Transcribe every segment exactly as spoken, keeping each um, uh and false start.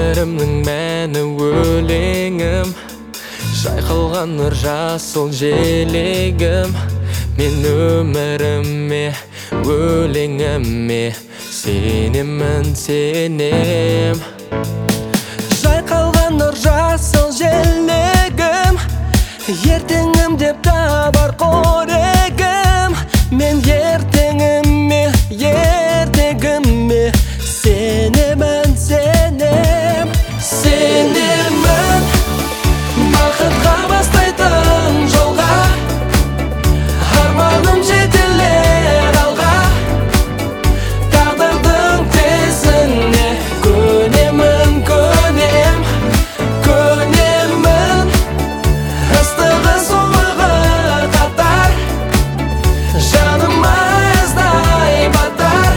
өмірімнің мәні өлеңім, жайқалған нұр жасыл желегім. Мен өміріме, өлеңіме сенемін, сенем. Жайқалған нұр жасыл желегім, ертеңім деп табар қорегім. Мен ертеңіме, ертегіме сенемін, сенем, сенемін. Бақытқа бастайтын жолға арманым жетелер алға. Тағдырдың тезіне көнемін, көнем, көнемін. Ыстығы суығы қатар, жаныма іздай батар.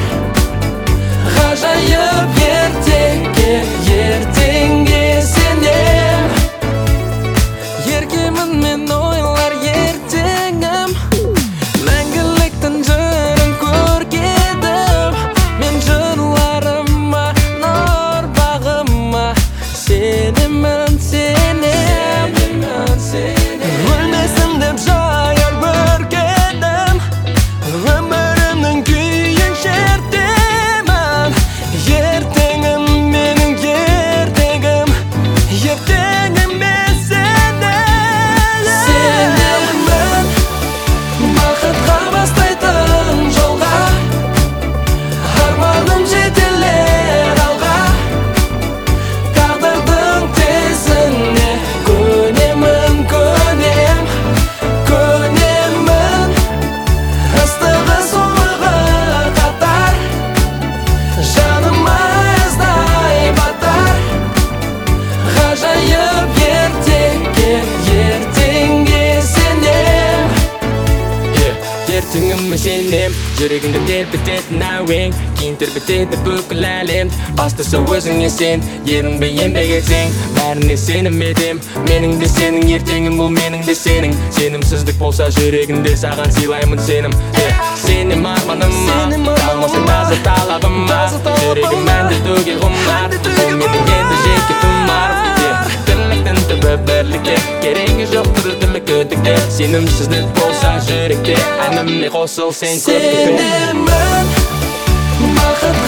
Ғажайып ертеңге, ертеңге сенем. Ергемін мен ойлар ертеңім, мәңгіліктің жырын көргедім. Мен жырларыма, нұр бағыма сенемін, сенем. Өлмесін деп жаяр бүркедім, өмірімнің күйін шертемін. Ертеңім менің ертегім, ертеңіме сенем. Сенемін. Бақытқа бастайтын жолға арманым жетелер алға. Тағдырдың тезіне көнемін, көнем, көнемін. Ыстығы суығы қатар, жаныма іздай батар. Ғажайып ертеңге, ертеңге сенем. Ертеңіме сенем, жүрегімді тербететін әуен, кейін тербетеді бүкіл әлем. Бастысы өзіңе сен, ерінбе еңбек етсең, бәріне сенім едім. Менің де сенің ертеңім, бұл менің де сенің. Сенімсіздік болса жүрегінде саған сыйлаймын сенім. Сенем арманыма, қалмасын таза талабыма. Жүрегім мәнді түгел ғұмар, бұл менің енді жеке тұмар. Тірліктің түбі бірлікте, керегі жоқ тірлік өтікте. Сенімсіздік болса жүректе, әнімle қосыл сен көптікпен. Сенемін, бақыт